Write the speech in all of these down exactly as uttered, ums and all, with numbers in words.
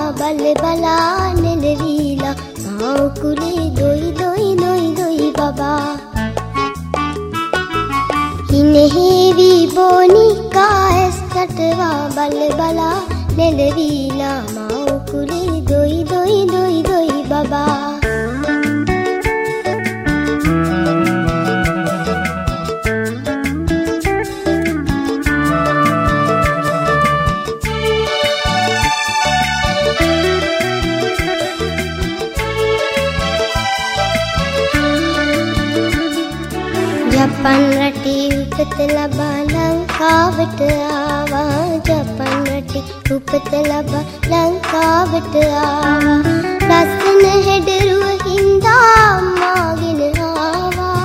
බල බලා නෙලවිලා මා උකුලේ දොයි දොයි දොයි දොයි බබා හිනෙහිවි බොනිකා ඇස්කටවා බල බලා නෙලවිලා මා උකුලේ දොයි දොයි දොයි දොයි බබා ජපන් රටේ උපත ලබා ලංකාවට ආවා ජපන් රටේ උපත ලබා ලංකාවට ආවා ලස්සන හැඩරුව හින්දා අම්මාගෙන ආවා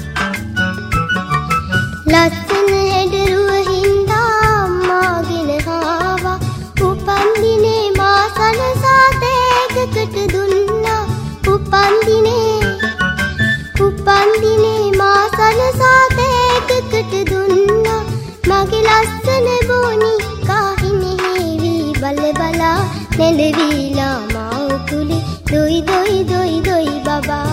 ලස්සන හැඩරුව හින්දා අම්මාගෙන ආවා උපන් දිනේ මා සනසා තෑගකට දුන්නා උපන් දිනේ උපන් දිනේ මා සනසා තෑගකට දුන්නා මගේ ලස්සන බොනිකා හිනෙහිවි බල බලා නෙලවිලා මා උකුලේ දොයි දොයි දොයි දොයි බබා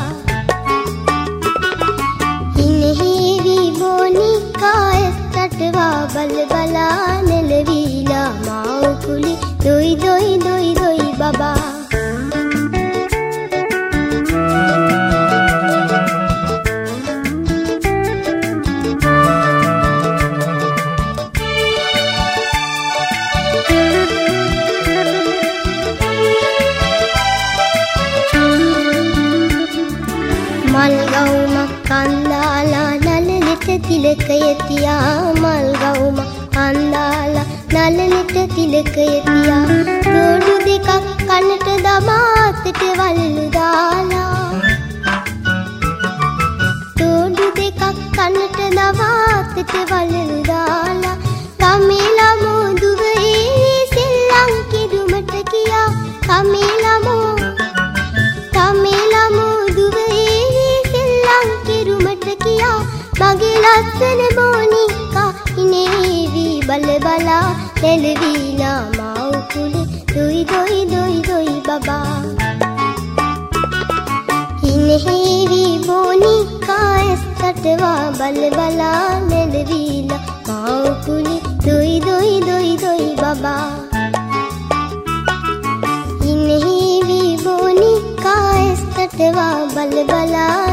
හිනෙහිවි බොනිකා ඇස්කටවා බල බලා නෙලවිලා මා උකුලේ දොයි දොයි දොයි දොයි බබා මල් ගවුමක් කන්දාලා නලලෙට තිලකය තියා මල් ගවුමක් කන්දාලා නලලෙට තිලකය තියා තෝඩු දෙකක් කනට දමා අතට වලලු දාලා තෝඩු දෙකක් කනට දමා අතට වලලු දාලා කමේ ළමෝ දුවේ සෙල්ලම් කිදුමට කියා කමේ ළමෝ කමේ ළමෝ මගේ ලස්සන බොනිකා හිනෙහිවි බල බලා නෙලවිලා මා උකුලේ දොයි දොයි දොයි දොයි බබා හිනෙහිවි බොනිකා ඇස්කටවා බල බලා නෙලවිලා මා උකුලේ දොයි දොයි දොයි දොයි බබා හිනෙහිවි බොනිකා ඇස්කටවා බල බලා